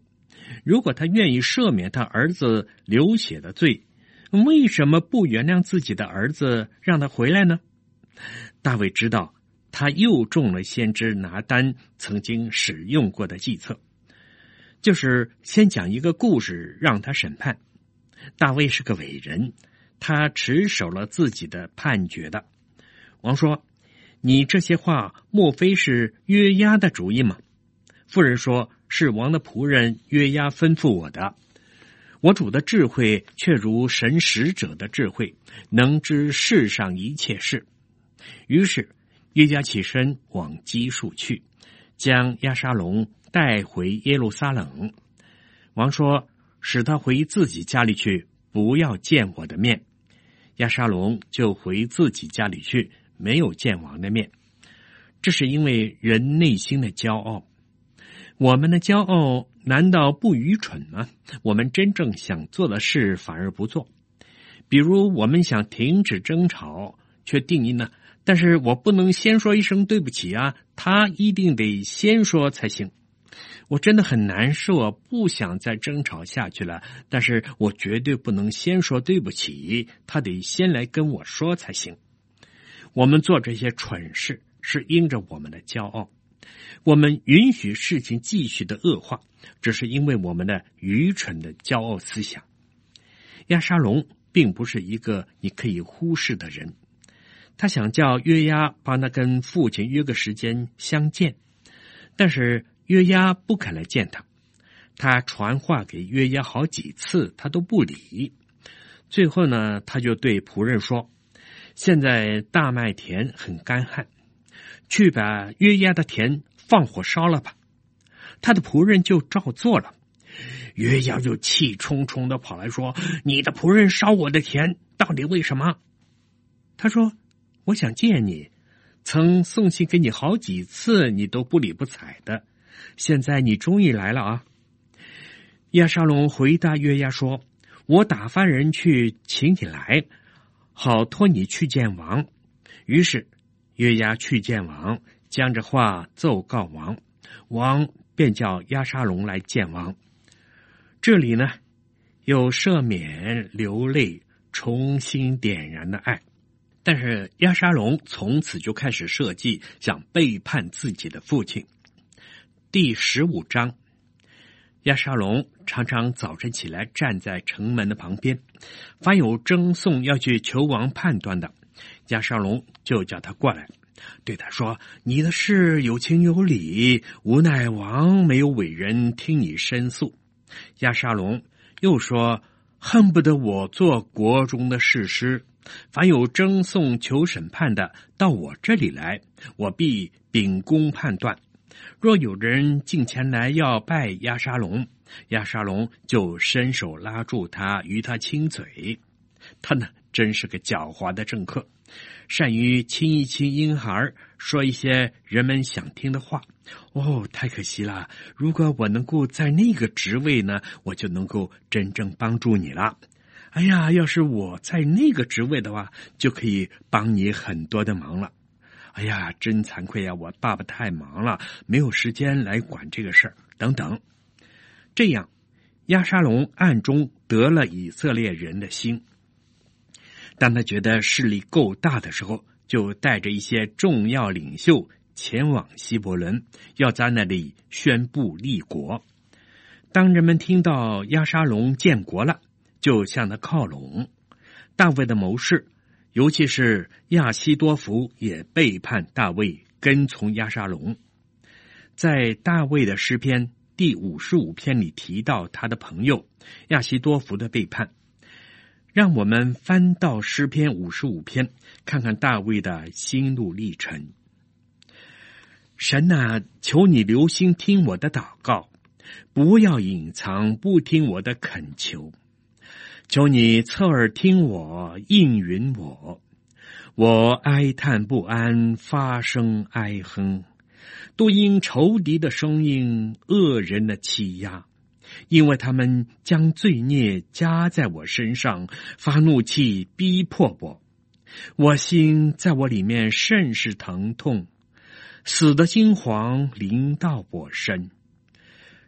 如果他愿意赦免他儿子流血的罪，为什么不原谅自己的儿子，让他回来呢？大卫知道他又中了先知拿单曾经使用过的计策，就是先讲一个故事让他审判。大卫是个伟人，他持守了自己的判决的。王说：你这些话莫非是约押的主意吗？妇人说：是王的仆人约押吩咐我的。我主的智慧却如神使者的智慧，能知世上一切事。于是约押起身往基述去，将押沙龙带回耶路撒冷。王说：使他回自己家里去，不要见我的面。押沙龙就回自己家里去，没有见王的面。这是因为人内心的骄傲。我们的骄傲难道不愚蠢吗？我们真正想做的事反而不做。比如我们想停止争吵，却定义呢，但是我不能先说一声对不起啊，他一定得先说才行。我真的很难受，不想再争吵下去了，但是我绝对不能先说对不起，他得先来跟我说才行。我们做这些蠢事是因着我们的骄傲，我们允许事情继续的恶化，只是因为我们的愚蠢的骄傲思想。押沙龙并不是一个你可以忽视的人，他想叫约押帮他跟父亲约个时间相见，但是约押不肯来见他，他传话给约押好几次，他都不理。最后呢，他就对仆人说：现在大麦田很干旱，去把约押的田放火烧了吧。他的仆人就照做了。约押就气冲冲的跑来说：你的仆人烧我的田，到底为什么？他说：我想见你，曾送信给你好几次，你都不理不睬的，现在你终于来了啊。押沙龙回答约押说：我打发人去请你来，好托你去见王。于是约押去见王，将这话奏告王，王便叫押沙龙来见王。这里呢，有赦免、流泪、重新点燃的爱。但是押沙龙从此就开始设计想背叛自己的父亲。第15章，押沙龙常常早晨起来站在城门的旁边，凡有争讼要去求王判断的，押沙龙就叫他过来，对他说：你的事有情有理，无奈王没有委人听你申诉。押沙龙又说：恨不得我做国中的士师，凡有争讼求审判的，到我这里来，我必秉公判断。若有人进前来要拜押沙龙，押沙龙就伸手拉住他，与他亲嘴。他呢，真是个狡猾的政客，善于亲一亲婴孩，说一些人们想听的话。太可惜了，如果我能够在那个职位呢，我就能够真正帮助你了。哎呀，要是我在那个职位的话，就可以帮你很多的忙了。哎呀，真惭愧呀，我爸爸太忙了，没有时间来管这个事儿，等等。这样，押沙龙暗中得了以色列人的心。当他觉得势力够大的时候，就带着一些重要领袖前往希伯伦，要在那里宣布立国。当人们听到押沙龙建国了，就向他靠拢。大卫的谋士，尤其是亚希多弗，也背叛大卫，跟从押沙龙。在大卫的诗篇第55篇里提到他的朋友亚希多弗的背叛。让我们翻到诗篇55篇，看看大卫的心路历程。神啊，求你留心听我的祷告，不要隐藏，不听我的恳求。求你侧耳听我，应允我。我哀叹不安，发声哀哼，都因仇敌的声音，恶人的欺压。因为他们将罪孽加在我身上，发怒气逼迫我，我心在我里面甚是疼痛，死的惊惶临到我身。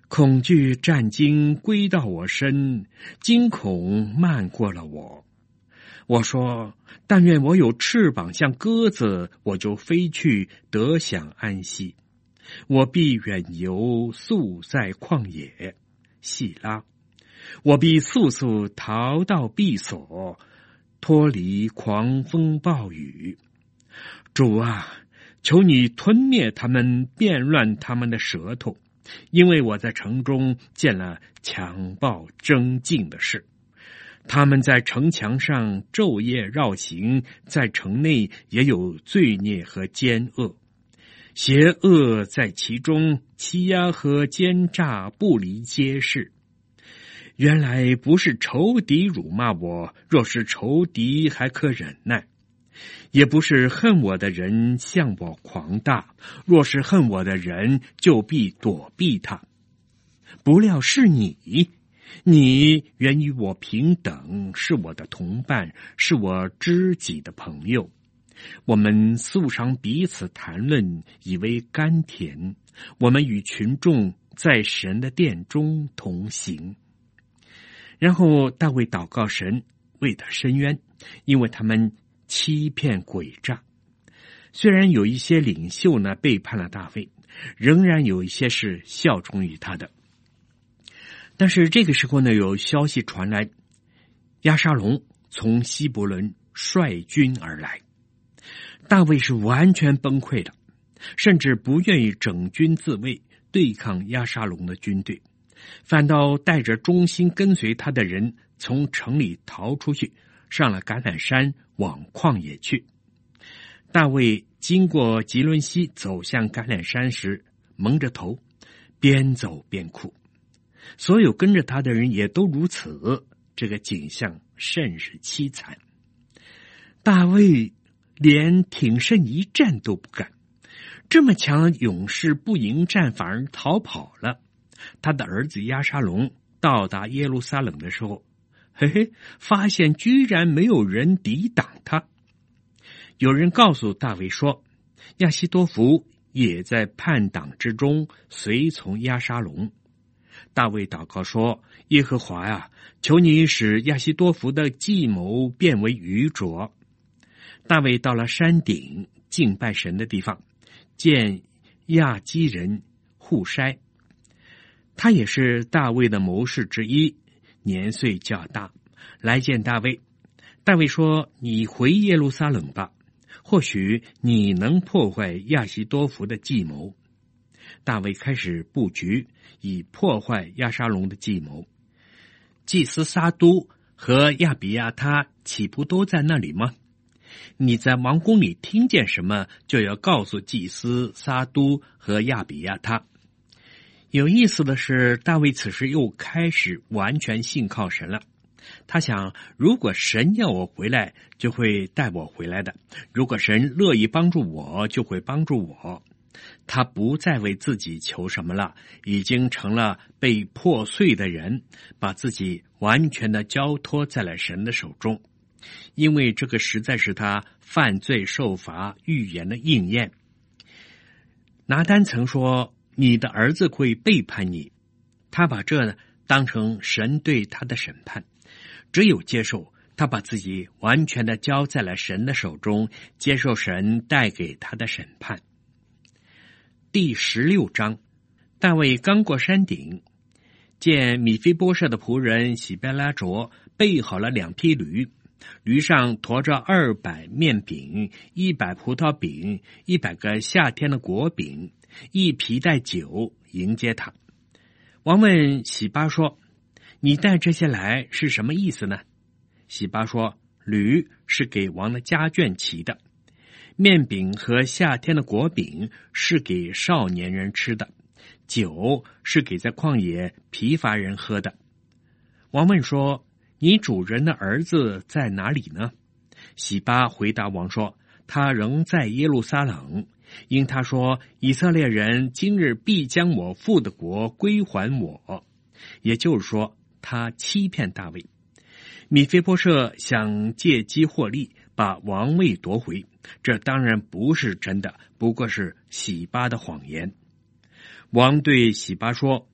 恐惧战惊归到我身，惊恐漫过了我。我说，但愿我有翅膀像鸽子，我就飞去得享安息。我必远游宿在旷野，细拉。我必速速逃到避所，脱离狂风暴雨。主啊，求你吞灭他们，变乱他们的舌头，因为我在城中见了强暴争竞的事。他们在城墙上昼夜绕行，在城内也有罪孽和奸恶，邪恶在其中，欺压和奸诈不离街市。原来不是仇敌辱骂我，若是仇敌还可忍耐；也不是恨我的人向我狂大，若是恨我的人，就必躲避他。不料是你原与我平等，是我的同伴，是我知己的朋友。我们素常彼此谈论，以为甘甜。我们与群众在神的殿中同行。然后大卫祷告神，为他伸冤，因为他们欺骗诡诈。虽然有一些领袖呢背叛了大卫，仍然有一些是效忠于他的。但是这个时候呢，有消息传来，押沙龙从希伯伦率军而来。大卫是完全崩溃了，甚至不愿意整军自卫对抗押沙龙的军队，反倒带着忠心跟随他的人从城里逃出去，上了橄榄山往旷野去。大卫经过吉伦西走向橄榄山时，蒙着头，边走边哭。所有跟着他的人也都如此，这个景象甚是凄惨。大卫连挺身一战都不敢，这么强的勇士不迎战，反而逃跑了。他的儿子押沙龙到达耶路撒冷的时候，发现居然没有人抵挡他。有人告诉大卫说，亚希多弗也在叛党之中，随从押沙龙。大卫祷告说，耶和华啊，求你使亚希多弗的计谋变为愚拙。大卫到了山顶敬拜神的地方，见亚基人户筛，他也是大卫的谋士之一，年岁较大，来见大卫。大卫说，你回耶路撒冷吧，或许你能破坏亚希多弗的计谋。大卫开始布局，以破坏押沙龙的计谋。祭司撒都和亚比亚他岂不都在那里吗？你在王宫里听见什么，就要告诉祭司撒都和亚比亚他。有意思的是，大卫此时又开始完全信靠神了。他想，如果神要我回来，就会带我回来的；如果神乐意帮助我，就会帮助我。他不再为自己求什么了，已经成了被破碎的人，把自己完全的交托在了神的手中。因为这个实在是他犯罪受罚预言的应验。拿单曾说，你的儿子会背叛你，他把这当成神对他的审判，只有接受，他把自己完全的交在了神的手中，接受神带给他的审判。第16章，大卫刚过山顶，见米非波设的仆人洗别拉卓备好了2匹驴，驴上驮着200面饼、100葡萄饼、100个夏天的果饼、1皮带酒迎接他。王问洗巴说，你带这些来是什么意思呢？洗巴说，驴是给王的家眷骑的，面饼和夏天的果饼是给少年人吃的，酒是给在旷野疲乏人喝的。王问说，你主人的儿子在哪里呢？洗巴回答王说，他仍在耶路撒冷，因他说，以色列人今日必将我父的国归还我。也就是说，他欺骗大卫。米非波设想借机获利，把王位夺回，这当然不是真的，不过是洗巴的谎言。王对洗巴说，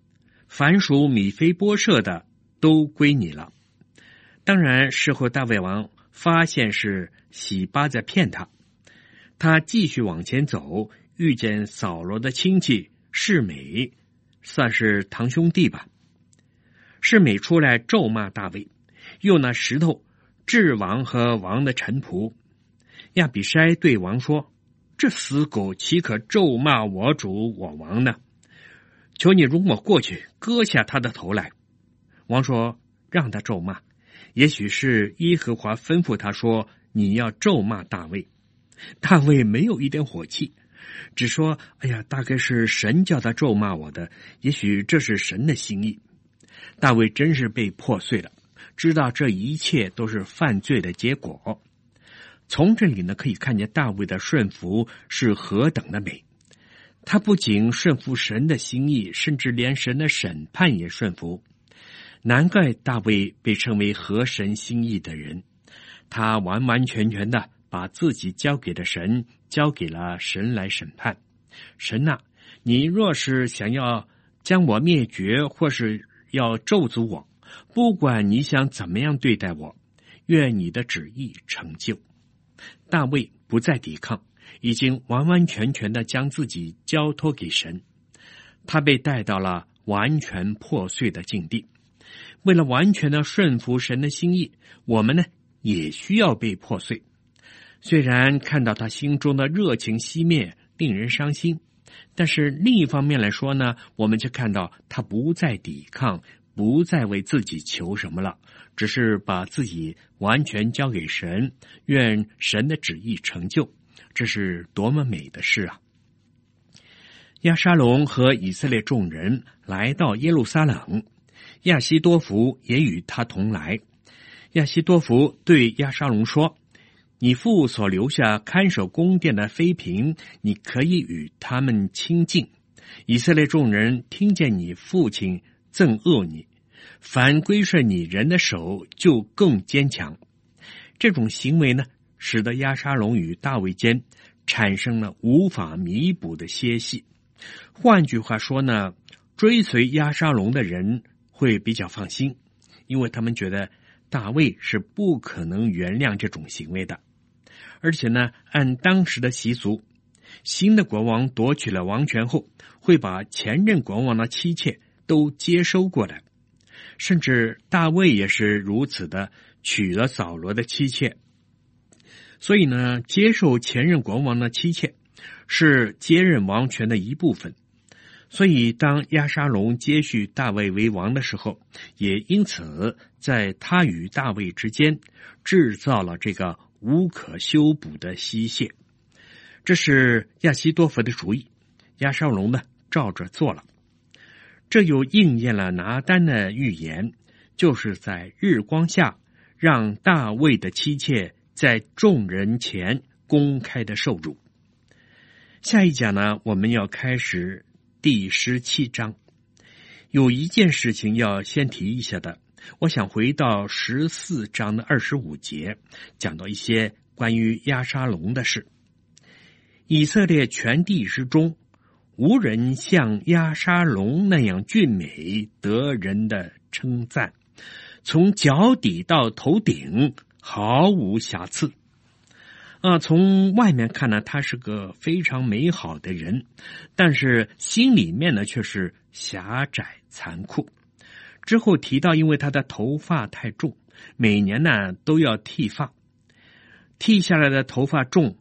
凡属米非波设的都归你了。当然，事后大卫王发现是洗巴在骗他，他继续往前走，遇见扫罗的亲戚示每，算是堂兄弟吧。示每出来咒骂大卫，用那石头治王和王的臣仆。亚比筛对王说：这死狗岂可咒骂我主我王呢？求你容我过去割下他的头来。王说：让他咒骂，也许是耶和华吩咐他说你要咒骂大卫。大卫没有一点火气，只说：哎呀，大概是神叫他咒骂我的，也许这是神的心意。大卫真是被破碎了，知道这一切都是犯罪的结果。从这里呢，可以看见大卫的顺服是何等的美。他不仅顺服神的心意，甚至连神的审判也顺服。难怪大卫被称为合神心意的人，他完完全全的把自己交给了神，交给了神来审判。神啊，你若是想要将我灭绝，或是要咒诅我，不管你想怎么样对待我，愿你的旨意成就。大卫不再抵抗，已经完完全全的将自己交托给神。他被带到了完全破碎的境地。为了完全的顺服神的心意，我们呢也需要被破碎。虽然看到他心中的热情熄灭，令人伤心，但是另一方面来说呢，我们就看到他不再抵抗，不再为自己求什么了，只是把自己完全交给神，愿神的旨意成就。这是多么美的事啊！押沙龙和以色列众人来到耶路撒冷，亚希多弗也与他同来。亚希多弗对押沙龙说：你父所留下看守宫殿的妃嫔，你可以与他们亲近。以色列众人听见你父亲憎恶你，凡归顺你人的手就更坚强。这种行为呢，使得押沙龙与大卫间产生了无法弥补的歇隙。换句话说呢，追随押沙龙的人会比较放心，因为他们觉得大卫是不可能原谅这种行为的。而且呢，按当时的习俗，新的国王夺取了王权后，会把前任国王的妻妾都接收过来，甚至大卫也是如此的，娶了扫罗的妻妾。所以呢，接受前任国王的妻妾是接任王权的一部分。所以当押沙龙接续大卫为王的时候，也因此在他与大卫之间制造了这个无可修补的隙隙。这是亚希多弗的主意，押沙龙呢照着做了。这又应验了拿单的预言，就是在日光下让大卫的妻妾在众人前公开的受辱。下一讲呢，我们要开始第17章。有一件事情要先提一下的，我想回到14章的25节，讲到一些关于押沙龙的事。以色列全地之中，无人像押沙龙那样俊美得人的称赞，从脚底到头顶毫无瑕疵。从外面看呢，他是个非常美好的人，但是心里面呢却是狭窄残酷。之后提到，因为他的头发太重，每年呢都要剃发，剃下来的头发重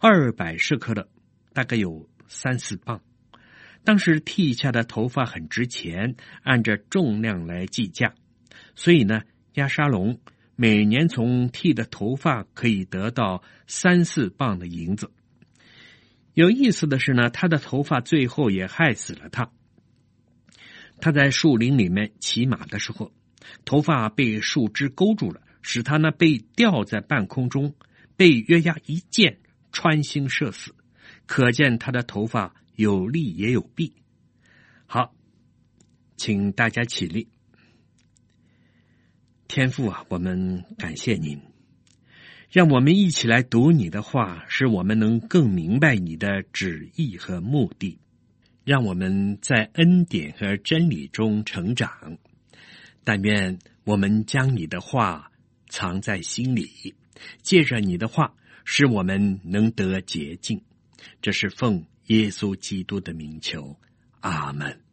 200舍客勒，大概有3-4磅。当时剃下的头发很值钱，按着重量来计价，所以呢，押沙龙每年从剃的头发可以得到3-4磅的银子。有意思的是呢，他的头发最后也害死了他。他在树林里面骑马的时候，头发被树枝勾住了，使他呢被吊在半空中，被约押一箭穿心射死。可见他的头发有利也有弊。好，请大家起立。天父啊，我们感谢您，让我们一起来读你的话，使我们能更明白你的旨意和目的。 让我们在恩典和真理中成长。但愿我们将你的话藏在心里，借着你的话，使我们能得洁净。这是奉耶稣基督的名求，阿们。